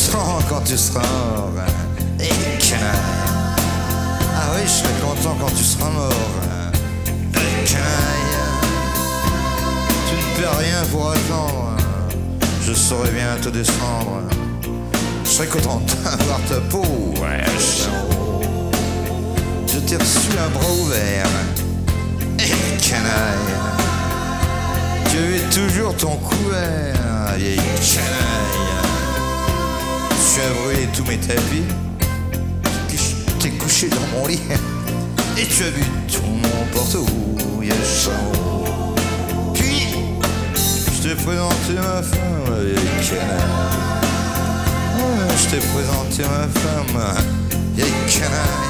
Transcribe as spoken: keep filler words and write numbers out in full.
content quand tu seras mort, et canaille. Ah oui, je serai content quand tu seras mort, et canaille. Tu ne perds rien pour attendre, je saurai bien te descendre. Je serais content d'avoir ta peau, ouais, je t'ai reçu un bras ouvert, et canaille. Tu avais toujours ton couvert, vieille canaille. Tu as brûlé tous mes tapis, tu t'es couché dans mon lit, et tu as bu tout mon porte-houille. Puis, je t'ai présenté ma femme, vieille canaille. Je t'ai présenté ma femme, vieille canaille.